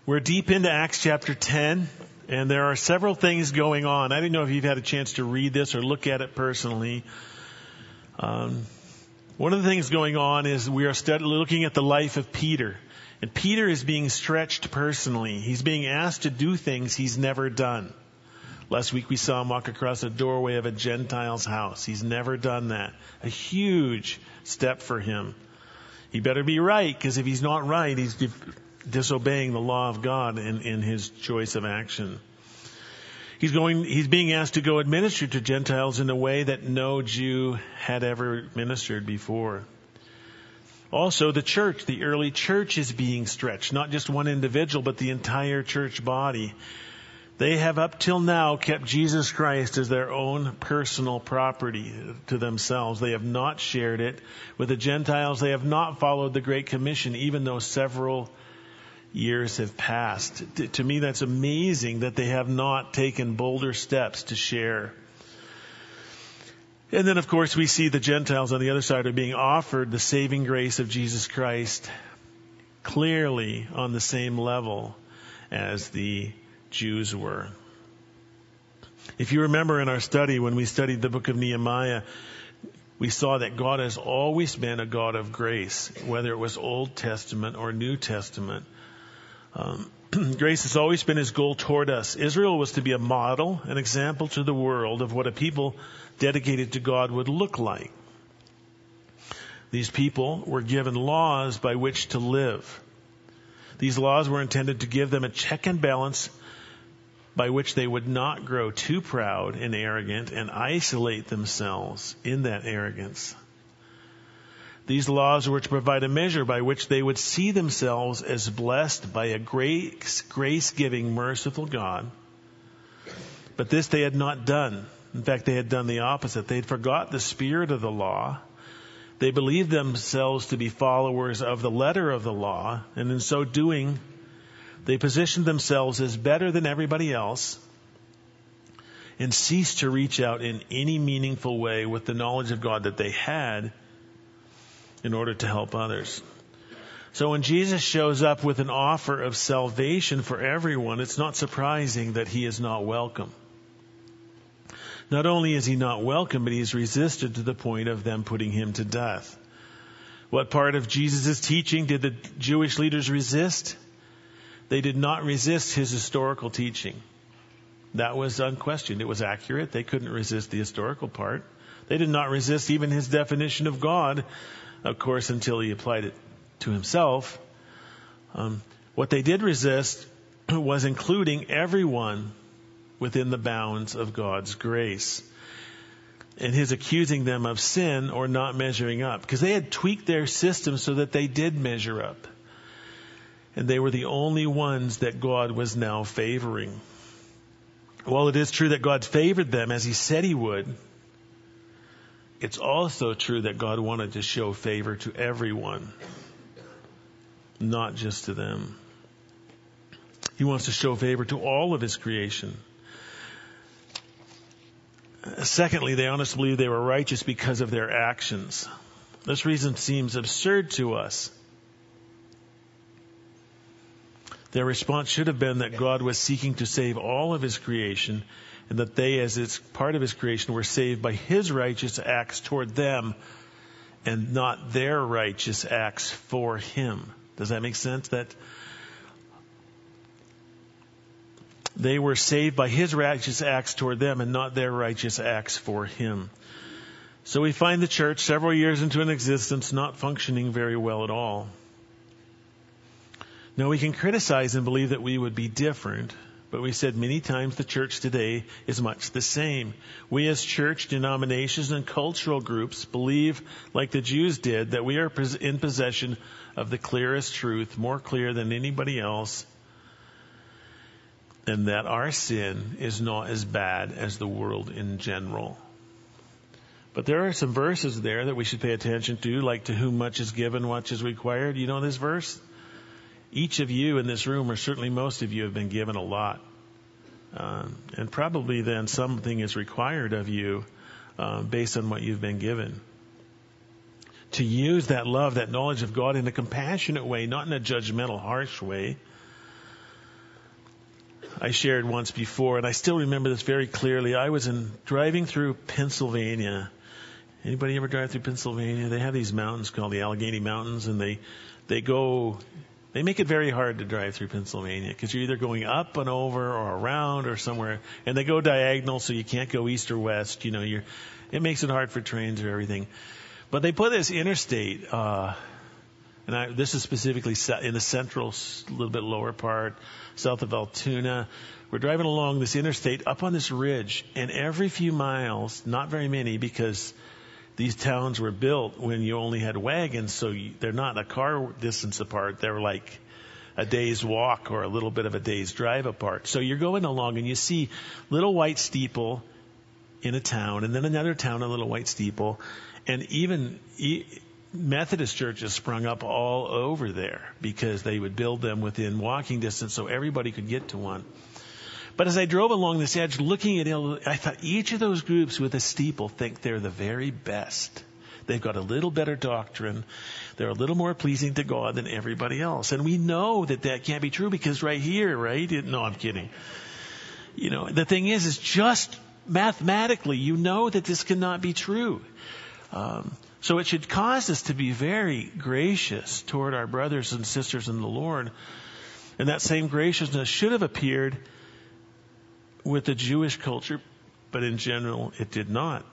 We're deep into Acts chapter 10, and there are several things going on. I don't know if you've had a chance to read this or look at it personally. One of the things going on is we are looking at the life of Peter. And Peter is being stretched personally. He's being asked to do things he's never done. Last week we saw him walk across the doorway of a Gentile's house. He's never done that. A huge step for him. He better be right, because if he's not right, he's disobeying the law of God in his choice of action. He's being asked to go administer to Gentiles in a way that no Jew had ever ministered before. Also, the church, the early church, is being stretched. Not just one individual, but the entire church body. They have up till now kept Jesus Christ as their own personal property to themselves. They have not shared it with the Gentiles. They have not followed the Great Commission, even though several years have passed. To me, that's amazing that they have not taken bolder steps to share. And then, of course, we see the Gentiles on the other side are being offered the saving grace of Jesus Christ clearly on the same level as the Jews were. If you remember in our study, when we studied the book of Nehemiah, we saw that God has always been a God of grace, whether it was Old Testament or New Testament. Grace has always been his goal toward us. Israel was to be a model, an example to the world of what a people dedicated to God would look like. These people were given laws by which to live. These laws were intended to give them a check and balance by which they would not grow too proud and arrogant and isolate themselves in that arrogance. These laws were to provide a measure by which they would see themselves as blessed by a grace-giving, merciful God. But this they had not done. In fact, they had done the opposite. They had forgot the spirit of the law. They believed themselves to be followers of the letter of the law, and in so doing, they positioned themselves as better than everybody else and ceased to reach out in any meaningful way with the knowledge of God that they had in order to help others. So when Jesus shows up with an offer of salvation for everyone, it's not surprising that he is not welcome. Not only is he not welcome, but he is resisted to the point of them putting him to death. What part of Jesus' teaching did the Jewish leaders resist? They did not resist his historical teaching. That was unquestioned. It was accurate. They couldn't resist the historical part. They did not resist even his definition of God, of course, until he applied it to himself. What they did resist was including everyone within the bounds of God's grace, and his accusing them of sin or not measuring up, because they had tweaked their system so that they did measure up. And they were the only ones that God was now favoring. While it is true that God favored them as he said he would, it's also true that God wanted to show favor to everyone, not just to them. He wants to show favor to all of his creation. Secondly, they honestly believed they were righteous because of their actions. This reason seems absurd to us. Their response should have been that God was seeking to save all of his creation, and that they, as it's part of his creation, were saved by his righteous acts toward them and not their righteous acts for him. Does that make sense? That they were saved by his righteous acts toward them and not their righteous acts for him. So we find the church several years into an existence not functioning very well at all. Now, we can criticize and believe that we would be different, but we said many times the church today is much the same. We as church denominations and cultural groups believe, like the Jews did, that we are in possession of the clearest truth, more clear than anybody else, and that our sin is not as bad as the world in general. But there are some verses there that we should pay attention to, like to whom much is given, much is required. You know this verse? Each of you in this room, or certainly most of you, have been given a lot. And probably then something is required of you based on what you've been given. To use that love, that knowledge of God in a compassionate way, not in a judgmental, harsh way. I shared once before, and I still remember this very clearly. I was driving through Pennsylvania. Anybody ever drive through Pennsylvania? They have these mountains called the Allegheny Mountains, and they make it very hard to drive through Pennsylvania because you're either going up and over or around or somewhere, and they go diagonal, so you can't go east or west. It makes it hard for trains or everything. But they put this interstate, this is specifically in the central, a little bit lower part, south of Altoona. We're driving along this interstate up on this ridge, and every few miles, not very many, because these towns were built when you only had wagons, so they're not a car distance apart. They're like a day's walk or a little bit of a day's drive apart. So you're going along and you see little white steeple in a town, and then another town, a little white steeple, and even Methodist churches sprung up all over there because they would build them within walking distance so everybody could get to one. But as I drove along this edge looking at it, I thought each of those groups with a steeple think they're the very best. They've got a little better doctrine. They're a little more pleasing to God than everybody else. And we know that can't be true because right here, right? No, I'm kidding. The thing is just mathematically, that this cannot be true. So it should cause us to be very gracious toward our brothers and sisters in the Lord. And that same graciousness should have appeared with the Jewish culture, but in general, it did not.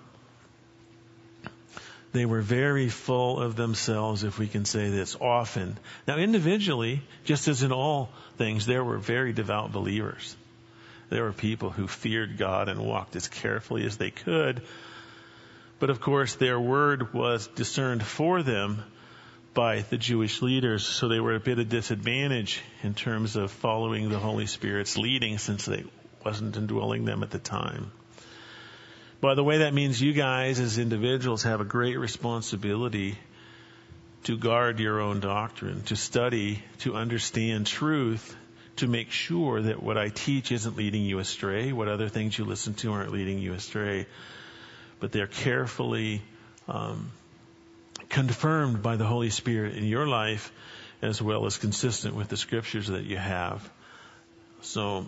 They were very full of themselves, if we can say this, often. Now, individually, just as in all things, there were very devout believers. There were people who feared God and walked as carefully as they could. But of course, their word was discerned for them by the Jewish leaders, so they were a bit of disadvantage in terms of following the Holy Spirit's leading, since they wasn't indwelling them at the time. By the way, that means you guys as individuals have a great responsibility to guard your own doctrine, to study, to understand truth, to make sure that what I teach isn't leading you astray, what other things you listen to aren't leading you astray, but they're carefully confirmed by the Holy Spirit in your life, as well as consistent with the scriptures that you have. So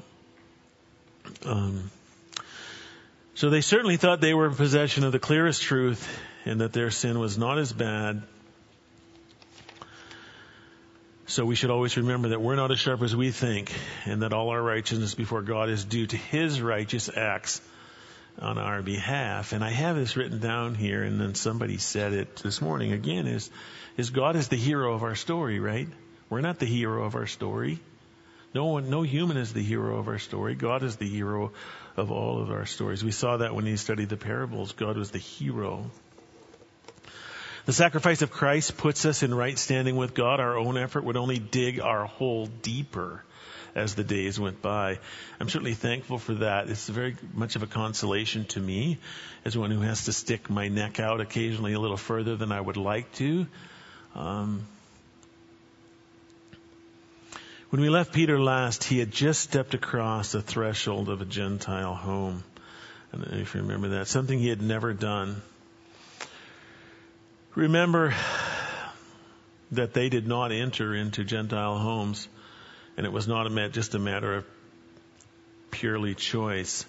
they certainly thought they were in possession of the clearest truth and that their sin was not as bad. So we should always remember that we're not as sharp as we think, and that all our righteousness before God is due to His righteous acts on our behalf. And I have this written down here, and then somebody said it this morning again, is God is the hero of our story, right? We're not the hero of our story. No human is the hero of our story. God is the hero of all of our stories. We saw that when you studied the parables. God was the hero. The sacrifice of Christ puts us in right standing with God. Our own effort would only dig our hole deeper as the days went by. I'm certainly thankful for that. It's very much of a consolation to me as one who has to stick my neck out occasionally a little further than I would like to. When we left Peter last, he had just stepped across the threshold of a Gentile home. I don't know if you remember that. Something he had never done. Remember that they did not enter into Gentile homes, and it was not just a matter of purely choice.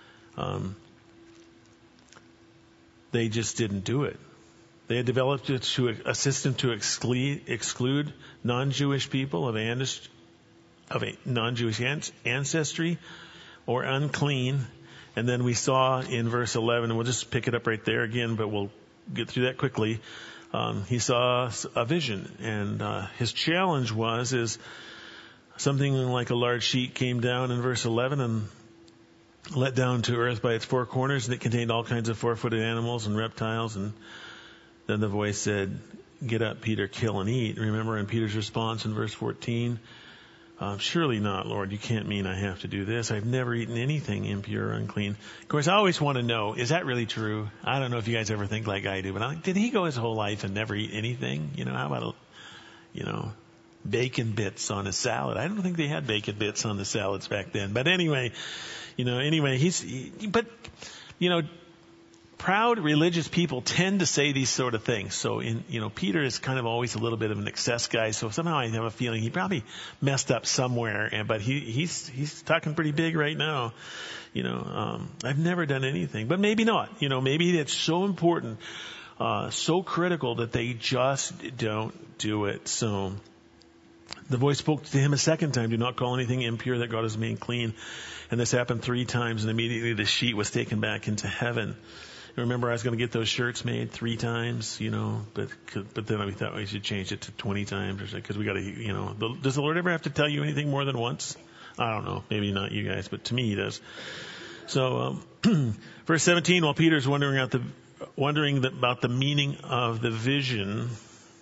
They just didn't do it. They had developed it to a system to exclude non-Jewish people of a non-Jewish ancestry or unclean. And then we saw in verse 11, and we'll just pick it up right there again, but we'll get through that quickly. He saw a vision, and his challenge is something like a large sheet came down in verse 11 and let down to earth by its four corners, and it contained all kinds of four-footed animals and reptiles. And then the voice said, "Get up, Peter, kill and eat." Remember in Peter's response in verse 14, "Surely not, Lord. You can't mean I have to do this. I've never eaten anything impure or unclean." Of course, I always want to know, is that really true? I don't know if you guys ever think like I do, but I'm like, did he go his whole life and never eat anything? How about, bacon bits on a salad? I don't think they had bacon bits on the salads back then. But anyway, proud religious people tend to say these sort of things. So Peter is kind of always a little bit of an excess guy. So somehow I have a feeling he probably messed up somewhere, but he's talking pretty big right now. I've never done anything, but maybe not. Maybe it's so important, so critical that they just don't do it. So the voice spoke to him a second time, do not call anything impure that God has made clean. And this happened 3 times, and immediately the sheet was taken back into heaven. Remember, I was going to get those shirts made 3 times, but then we thought we should change it to 20 times or so, because we got to, does the Lord ever have to tell you anything more than once? I don't know, maybe not you guys, but to me he does. So, verse 17, while Peter's wondering about the meaning of the vision,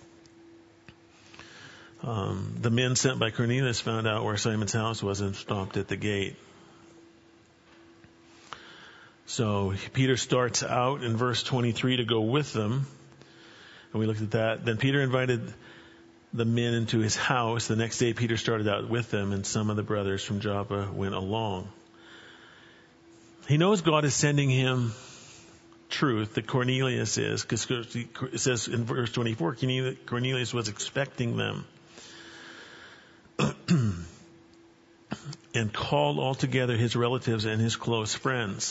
the men sent by Cornelius found out where Simon's house was and stopped at the gate. So Peter starts out in verse 23 to go with them. And we looked at that. Then Peter invited the men into his house. The next day Peter started out with them, and some of the brothers from Joppa went along. He knows God is sending him truth, that Cornelius is, because it says in verse 24, Cornelius was expecting them. And called all together his relatives and his close friends.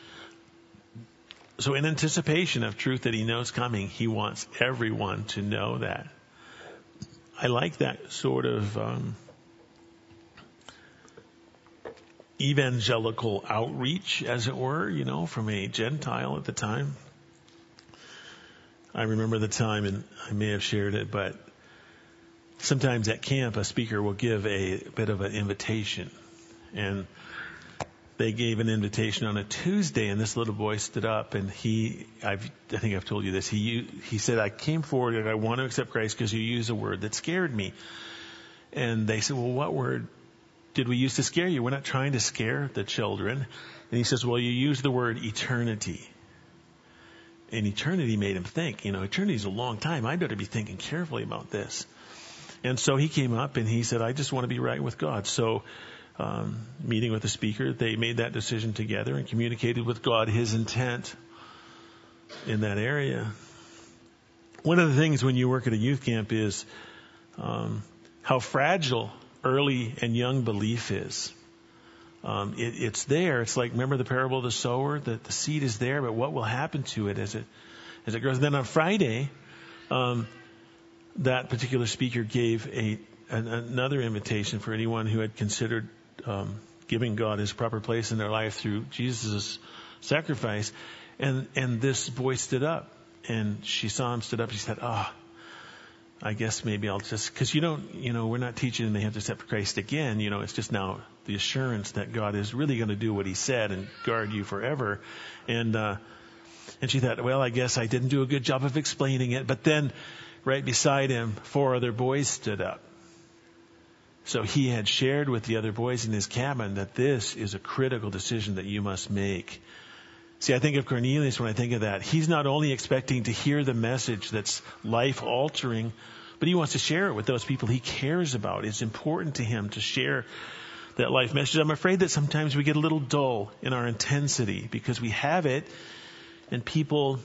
So in anticipation of truth that he knows coming, he wants everyone to know that. I like that sort of evangelical outreach, as it were, from a Gentile at the time. I remember the time, and I may have shared it, but sometimes at camp a speaker will give a bit of an invitation. And they gave an invitation on a Tuesday, and this little boy stood up, and I think I've told you this, he said, I came forward and I want to accept Christ because you used a word that scared me. And they said, well, what word did we use to scare you? We're not trying to scare the children. And he says, well, you used the word eternity. And eternity made him think, eternity is a long time. I better be thinking carefully about this. And so he came up and he said, I just want to be right with God. So meeting with the speaker, they made that decision together and communicated with God his intent in that area. One of the things when you work at a youth camp is how fragile early and young belief is. It's there. It's like, remember the parable of the sower? That the seed is there, but what will happen to it as it grows? And then on Friday, that particular speaker gave another invitation for anyone who had considered giving God his proper place in their life through Jesus' sacrifice. And this boy stood up, and she saw him stood up. She said, I guess maybe I'll just, because we're not teaching they have to accept Christ again. It's just now the assurance that God is really going to do what he said and guard you forever. And she thought, well, I guess I didn't do a good job of explaining it. But then right beside him, 4 other boys stood up. So he had shared with the other boys in his cabin that this is a critical decision that you must make. See, I think of Cornelius when I think of that. He's not only expecting to hear the message that's life-altering, but he wants to share it with those people he cares about. It's important to him to share that life message. I'm afraid that sometimes we get a little dull in our intensity because we have it, and people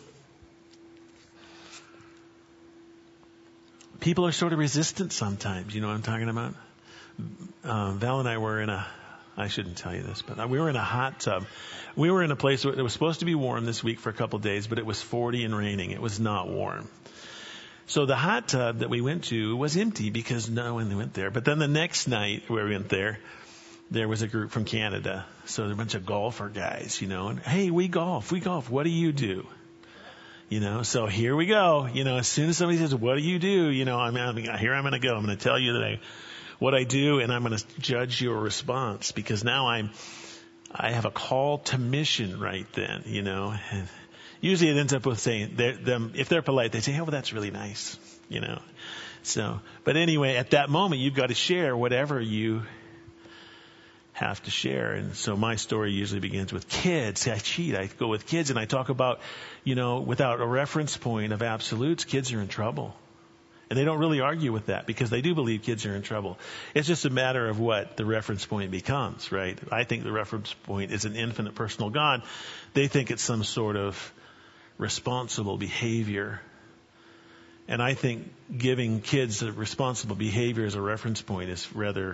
are sort of resistant sometimes. You know what I'm talking about? Val and I were I shouldn't tell you this, but we were in a hot tub. We were in a place where it was supposed to be warm this week for a couple of days, but it was 40 and raining. It was not warm. So the hot tub that we went to was empty because no one went there. But then the next night where we went there was a group from Canada. So there were a bunch of golfer guys, and hey, we golf. What do you do? So here we go. As soon as somebody says, what do you do? I'm going to go. I'm going to tell you what I do, and I'm going to judge your response because now I have a call to mission right then, And usually it ends up with saying, if they're polite, they say, oh, well, that's really nice, So, but anyway, at that moment, you've got to share whatever you have to share. And so my story usually begins with kids. See, I cheat. I go with kids and I talk about, without a reference point of absolutes, kids are in trouble. And they don't really argue with that because they do believe kids are in trouble. It's just a matter of what the reference point becomes, right? I think the reference point is an infinite personal God. They think it's some sort of responsible behavior. And I think giving kids a responsible behavior as a reference point is rather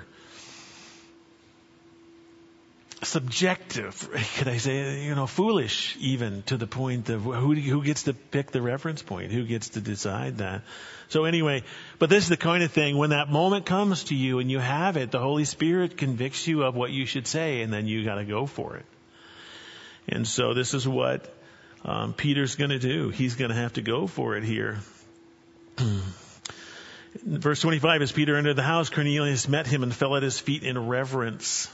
subjective, could I say, foolish even, to the point of who gets to pick the reference point, who gets to decide that. So anyway, but this is the kind of thing, when that moment comes to you and you have it, the Holy Spirit convicts you of what you should say, and then you got to go for it. And so this is what Peter's going to do. He's going to have to go for it here. Verse 25, as Peter entered the house, Cornelius met him and fell at his feet in reverence.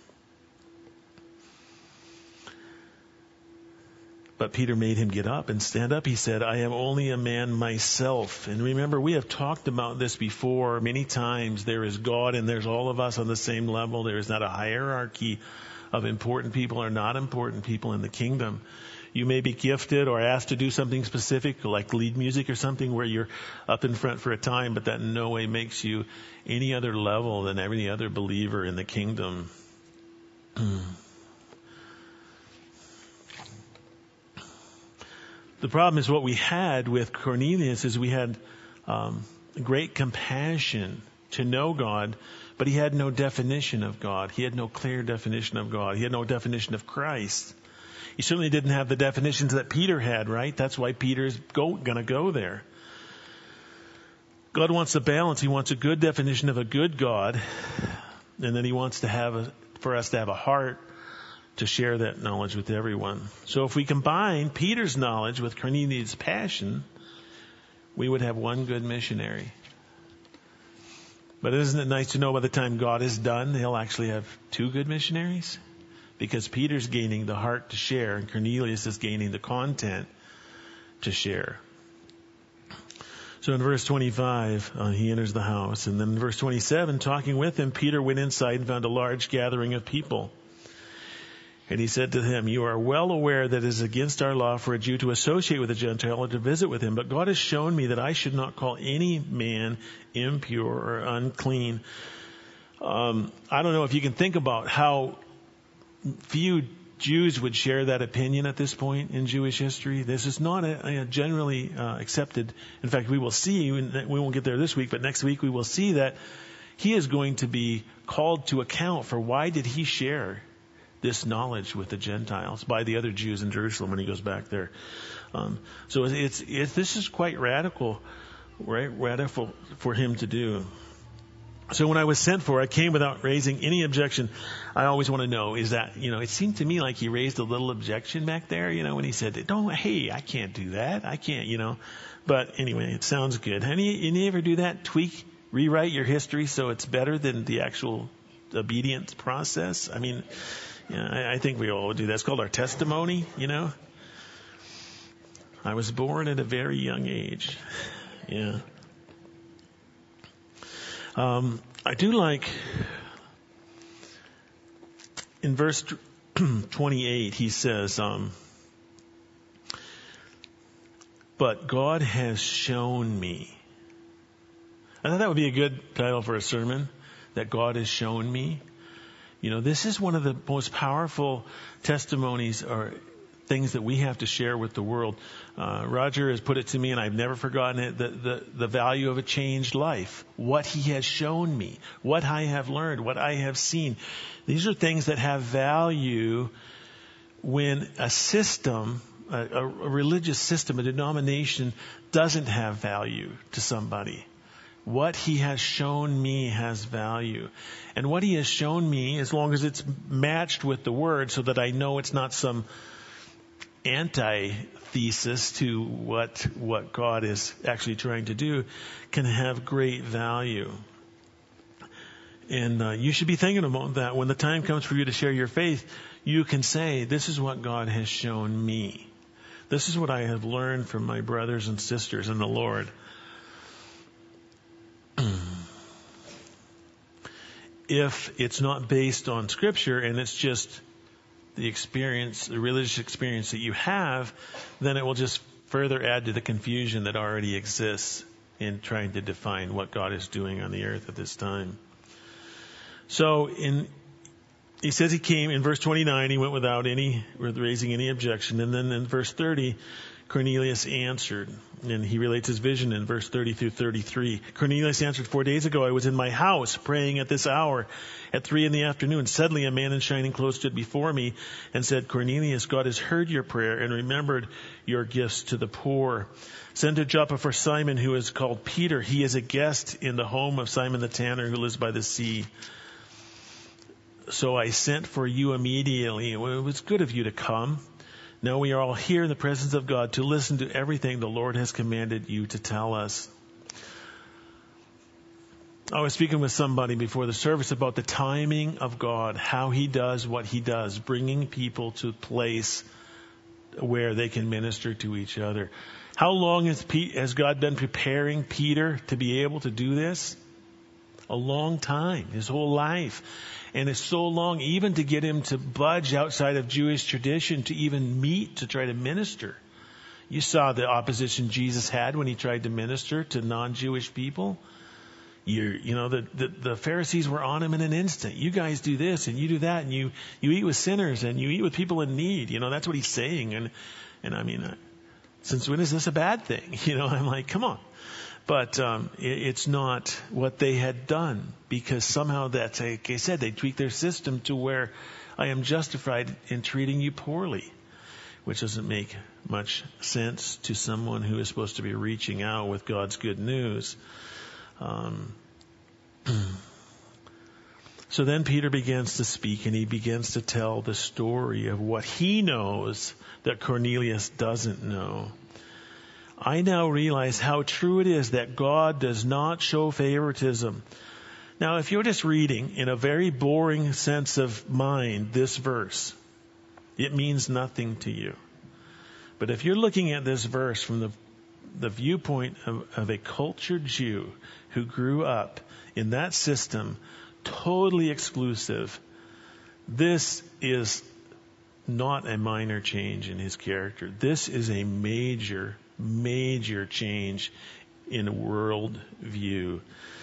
But Peter made him get up and stand up. He said, I am only a man myself. And remember, we have talked about this before many times. There is God and there's all of us on the same level. There is not a hierarchy of important people or not important people in the kingdom. You may be gifted or asked to do something specific, like lead music or something, where you're up in front for a time, but that in no way makes you any other level than any other believer in the kingdom. The problem is what we had with Cornelius is we had great compassion to know God, but he had no definition of God. He had no clear definition of God. He had no definition of Christ. He certainly didn't have the definitions that Peter had, right? That's why Peter's going to go there. God wants a balance. He wants a good definition of a good God, and then he wants to for us to have a heart to share that knowledge with everyone. So if we combine Peter's knowledge with Cornelius' passion, we would have one good missionary. But isn't it nice to know by the time God is done, he'll actually have two good missionaries? Because Peter's gaining the heart to share, and Cornelius is gaining the content to share. So in verse 25, he enters the house. And then in verse 27, talking with him, Peter went inside and found a large gathering of people. And he said to him, you are well aware that it is against our law for a Jew to associate with a Gentile or to visit with him. But God has shown me that I should not call any man impure or unclean. I don't know if you can think about how few Jews would share that opinion at this point in Jewish history. This is not a generally accepted. In fact, we will see, we won't get there this week, but next week we will see that he is going to be called to account for why did he share this knowledge with the Gentiles by the other Jews in Jerusalem when he goes back there. So this is quite radical, right? Radical for him to do. So when I was sent for, I came without raising any objection. I always want to know is that, it seemed to me like he raised a little objection back there, when he said, hey, I can't do that. I can't, But anyway, it sounds good. You ever do that? Rewrite your history so it's better than the actual obedience process? I mean, I think we all do that. It's called our testimony, I was born at a very young age. Yeah. I do like in verse 28, he says, but God has shown me. I thought that would be a good title for a sermon, that God has shown me. This is one of the most powerful testimonies or things that we have to share with the world. Roger has put it to me, and I've never forgotten it, the value of a changed life. What he has shown me, what I have learned, what I have seen. These are things that have value when a system, a religious system, a denomination doesn't have value to somebody. What he has shown me has value. And what he has shown me, as long as it's matched with the word so that I know it's not some antithesis to what God is actually trying to do, can have great value. And you should be thinking about that. When the time comes for you to share your faith, you can say, this is what God has shown me. This is what I have learned from my brothers and sisters in the Lord. If it's not based on Scripture and it's just the experience, the religious experience that you have, then it will just further add to the confusion that already exists in trying to define what God is doing on the earth at this time. So he says he came in verse 29, he went without raising any objection. And then in verse 30, Cornelius answered, and he relates his vision in verse 30 through 33. Cornelius answered, 4 days ago I was in my house praying at this hour at 3 p.m. Suddenly a man in shining clothes stood before me and said, Cornelius, God has heard your prayer and remembered your gifts to the poor. Send to Joppa for Simon, who is called Peter. He is a guest in the home of Simon the tanner, who lives by the sea. So I sent for you immediately. It was good of you to come. Now we are all here in the presence of God to listen to everything the Lord has commanded you to tell us. I was speaking with somebody before the service about the timing of God, how he does what he does, bringing people to a place where they can minister to each other. How long has God been preparing Peter to be able to do this? A long time, his whole life. And it's so long even to get him to budge outside of Jewish tradition to even meet to try to minister. You saw the opposition Jesus had when he tried to minister to non-Jewish people. The Pharisees were on him in an instant. You guys do this and you do that and you eat with sinners and you eat with people in need. That's what he's saying. And I mean, since when is this a bad thing? I'm like, come on. But it's not what they had done, because somehow that's, like I said, they tweaked their system to where I am justified in treating you poorly, which doesn't make much sense to someone who is supposed to be reaching out with God's good news. So then Peter begins to speak, and he begins to tell the story of what he knows that Cornelius doesn't know. I now realize how true it is that God does not show favoritism. Now, if you're just reading in a very boring sense of mind this verse, it means nothing to you. But if you're looking at this verse from the viewpoint of a cultured Jew who grew up in that system, totally exclusive, this is not a minor change in his character. This is a major change in world view.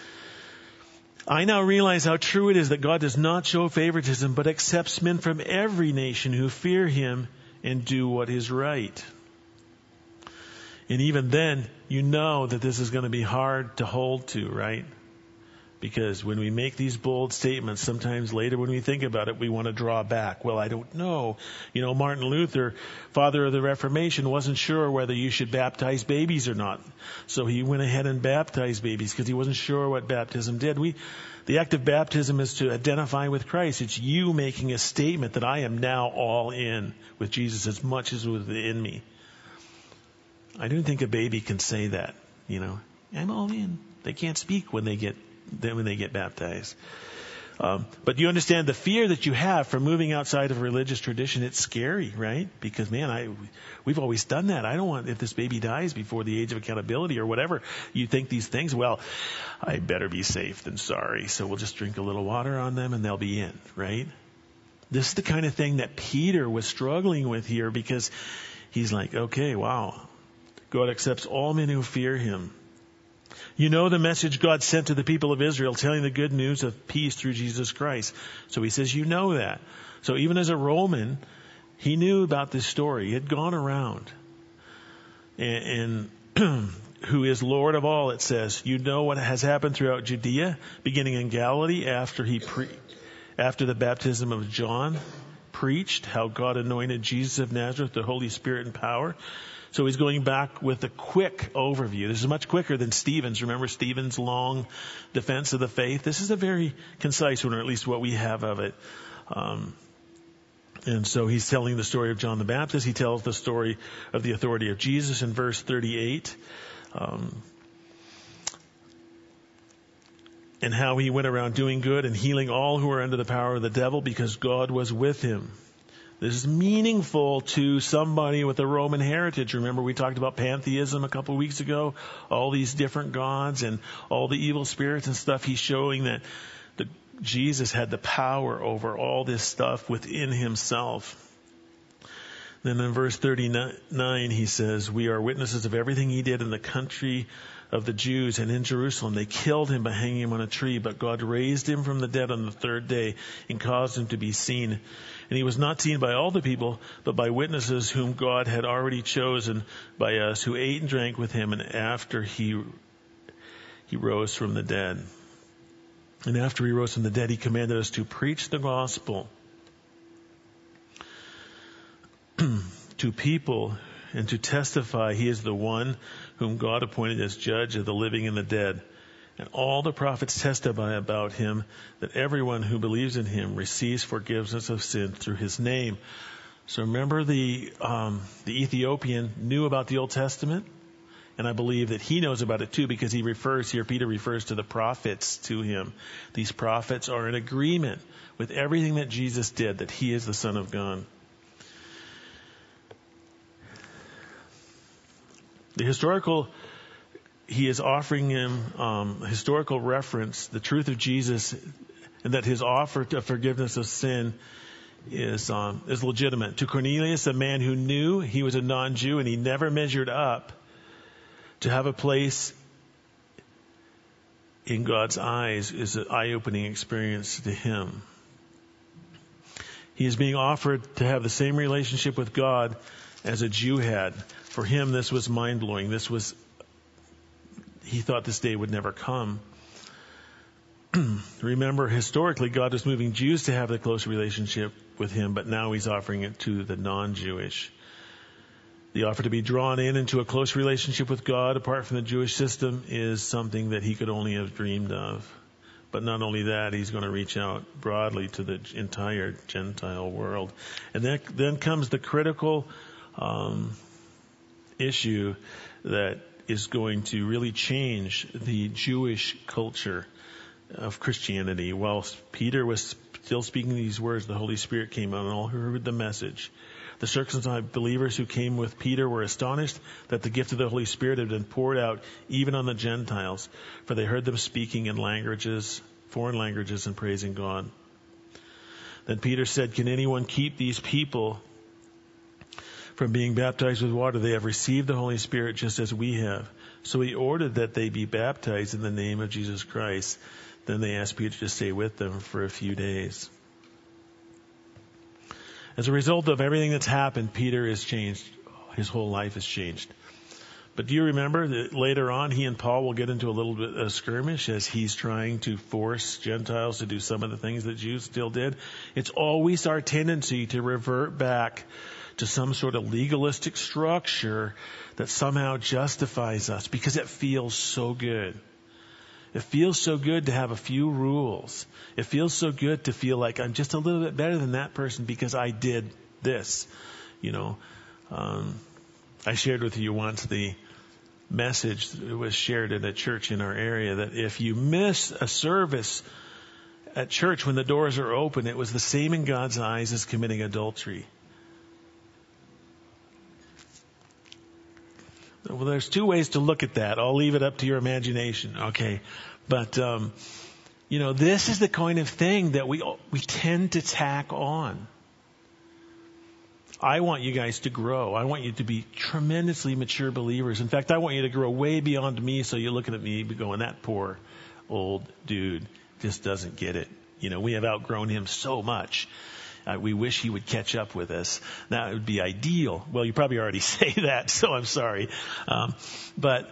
I now realize how true it is that God does not show favoritism, but accepts men from every nation who fear him and do what is right. And even then, you know that this is going to be hard to hold to, right? Because when we make these bold statements, sometimes later when we think about it, we want to draw back. Well, I don't know. Martin Luther, father of the Reformation, wasn't sure whether you should baptize babies or not. So he went ahead and baptized babies because he wasn't sure what baptism did. The act of baptism is to identify with Christ. It's you making a statement that I am now all in with Jesus as much as within me. I don't think a baby can say that, I'm all in. They can't speak when they get baptized. But you understand the fear that you have from moving outside of religious tradition. It's scary, right? Because, we've always done that. I don't want, if this baby dies before the age of accountability or whatever, you think these things, well, I better be safe than sorry. So we'll just drink a little water on them and they'll be in, right? This is the kind of thing that Peter was struggling with here, because he's like, okay, wow. God accepts all men who fear him. You know the message God sent to the people of Israel, telling the good news of peace through Jesus Christ. So he says, you know that. So even as a Roman, he knew about this story. He had gone around. And who is Lord of all, it says. You know what has happened throughout Judea, beginning in Galilee, after the baptism of John, preached how God anointed Jesus of Nazareth, the Holy Spirit and power. So he's going back with a quick overview. This is much quicker than Stephen's. Remember Stephen's long defense of the faith? This is a very concise one, or at least what we have of it. And so he's telling the story of John the Baptist. He tells the story of the authority of Jesus in verse 38. And how he went around doing good and healing all who were under the power of the devil, because God was with him. This is meaningful to somebody with a Roman heritage. Remember, we talked about pantheism a couple of weeks ago, all these different gods and all the evil spirits and stuff. He's showing that Jesus had the power over all this stuff within himself. Then in verse 39, he says, we are witnesses of everything he did in the country of the Jews, and in Jerusalem they killed him by hanging him on a tree. But God raised him from the dead on the third day and caused him to be seen. And he was not seen by all the people, but by witnesses whom God had already chosen, by us, who ate and drank with him, and after he rose from the dead. And after he rose from the dead, he commanded us to preach the gospel to people and to testify he is the one whom God appointed as judge of the living and the dead. And all the prophets testify about him, that everyone who believes in him receives forgiveness of sin through his name. So remember the Ethiopian knew about the Old Testament? And I believe that he knows about it too, because he refers here, Peter refers to the prophets to him. These prophets are in agreement with everything that Jesus did, that he is the Son of God. He is offering him historical reference, the truth of Jesus, and that his offer of forgiveness of sin is legitimate. To Cornelius, a man who knew he was a non-Jew and he never measured up to have a place in God's eyes, is an eye-opening experience to him. He is being offered to have the same relationship with God as a Jew had. For him, this was mind-blowing. He thought this day would never come. Remember, historically, God was moving Jews to have the close relationship with him, but now he's offering it to the non-Jewish. The offer to be drawn into a close relationship with God apart from the Jewish system is something that he could only have dreamed of. But not only that, he's going to reach out broadly to the entire Gentile world. And then comes the critical issue that is going to really change the Jewish culture of Christianity. While Peter was still speaking these words, the Holy Spirit came on, and all who heard the message. The circumcised believers who came with Peter were astonished that the gift of the Holy Spirit had been poured out even on the Gentiles, for they heard them speaking in foreign languages, and praising God. Then Peter said, "Can anyone keep these people from being baptized with water? They have received the Holy Spirit just as we have." So he ordered that they be baptized in the name of Jesus Christ. Then they asked Peter to stay with them for a few days. As a result of everything that's happened, Peter is changed. His whole life has changed. But do you remember that later on, he and Paul will get into a little bit of skirmish as he's trying to force Gentiles to do some of the things that Jews still did? It's always our tendency to revert back to some sort of legalistic structure that somehow justifies us because it feels so good. It feels so good to have a few rules. It feels so good to feel like I'm just a little bit better than that person because I did this. I shared with you once the message that was shared at a church in our area that if you miss a service at church when the doors are open, it was the same in God's eyes as committing adultery. Well, there's two ways to look at that. I'll leave it up to your imagination. Okay. But, this is the kind of thing that we tend to tack on. I want you guys to grow. I want you to be tremendously mature believers. In fact, I want you to grow way beyond me, so you're looking at me going, that poor old dude just doesn't get it. We have outgrown him so much. We wish he would catch up with us. That would be ideal. Well, you probably already say that, so I'm sorry. But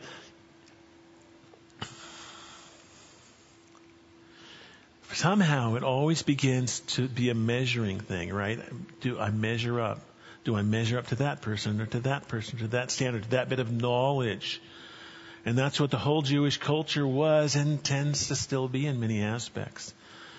somehow it always begins to be a measuring thing, right? Do I measure up? Do I measure up to that person or to that person, to that standard, to that bit of knowledge? And that's what the whole Jewish culture was and tends to still be in many aspects.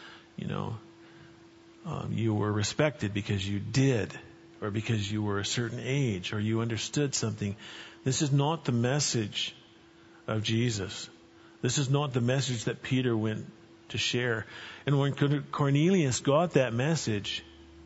You were respected because you did, or because you were a certain age, or you understood something. This is not the message of Jesus. This is not the message that Peter went to share. And when Cornelius got that message,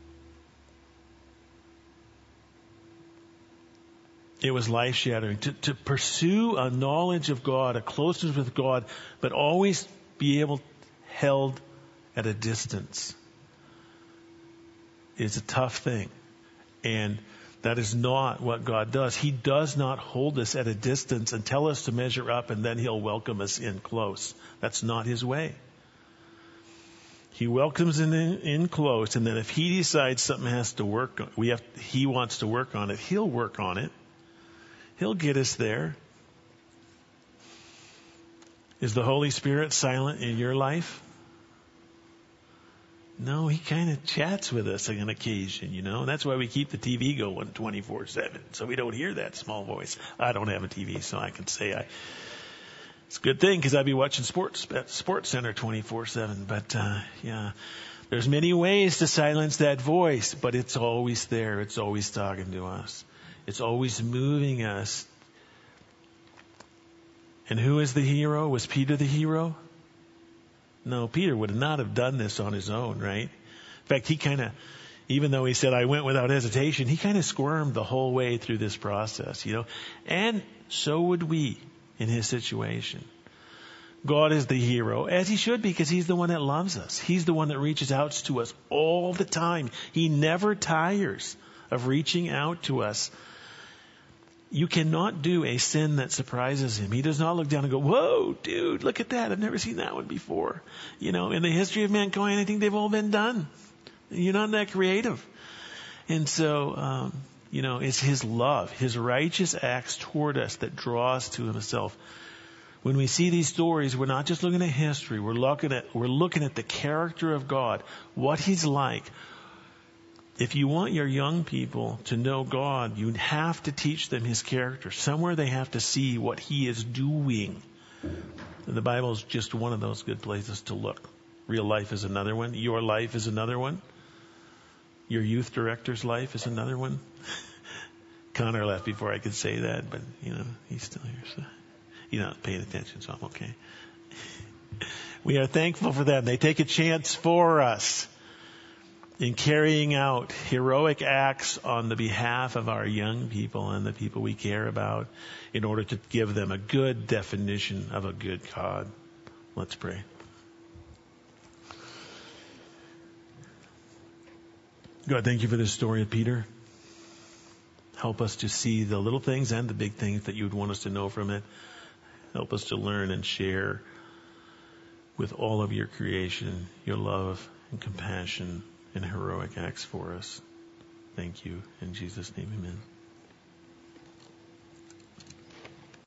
it was life-shattering. To pursue a knowledge of God, a closeness with God, but always be held at a distance is a tough thing. And That is not what God does. He does not hold us at a distance and tell us to measure up and then He'll welcome us in close. That's not His way. He welcomes in close, and then if He decides something has to work, He wants to work on it, He'll work on it. He'll get us there. Is the Holy Spirit silent in your life? No, He kind of chats with us on occasion, And that's why we keep the TV going 24/7, so we don't hear that small voice. I don't have a TV, so I can say it's a good thing because I'd be watching Sports Center 24/7. But there's many ways to silence that voice, but it's always there. It's always talking to us. It's always moving us. And who is the hero? Was Peter the hero? No, Peter would not have done this on his own, right? In fact, he even though he said, I went without hesitation, he kind of squirmed the whole way through this process, And so would we in his situation. God is the hero, as He should be, because He's the one that loves us. He's the one that reaches out to us all the time. He never tires of reaching out to us. You cannot do a sin that surprises Him. He does not look down and go, whoa, dude, look at that. I've never seen that one before. In the history of mankind, I think they've all been done. You're not that creative. And so, it's His love, His righteous acts toward us that draw us to Himself. When we see these stories, we're not just looking at history. We're looking at the character of God, what He's like. If you want your young people to know God, you have to teach them His character. Somewhere they have to see what He is doing. And the Bible is just one of those good places to look. Real life is another one. Your life is another one. Your youth director's life is another one. Connor left before I could say that, but, he's still here. So you're not paying attention, so I'm okay. We are thankful for them. They take a chance for us in carrying out heroic acts on the behalf of our young people and the people we care about in order to give them a good definition of a good God. Let's pray. God, thank You for this story of Peter. Help us to see the little things and the big things that You would want us to know from it. Help us to learn and share with all of Your creation, Your love and compassion and heroic acts for us. Thank You. In Jesus' name, amen.